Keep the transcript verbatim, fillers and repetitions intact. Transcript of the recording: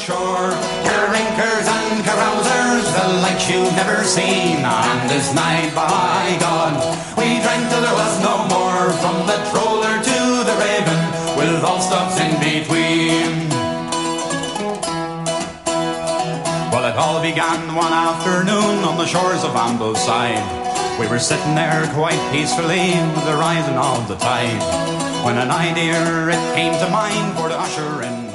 shore. Drinkers and carousers, the likes you've never seen. On this night, by God, we drank till there was no more. From the Troller to the Raven, with all stops in between. Well, it all began one afternoon on the shores of Ambleside. We were sitting there quite peacefully with the rising of the tide, when an idea it came to mind for the usher in.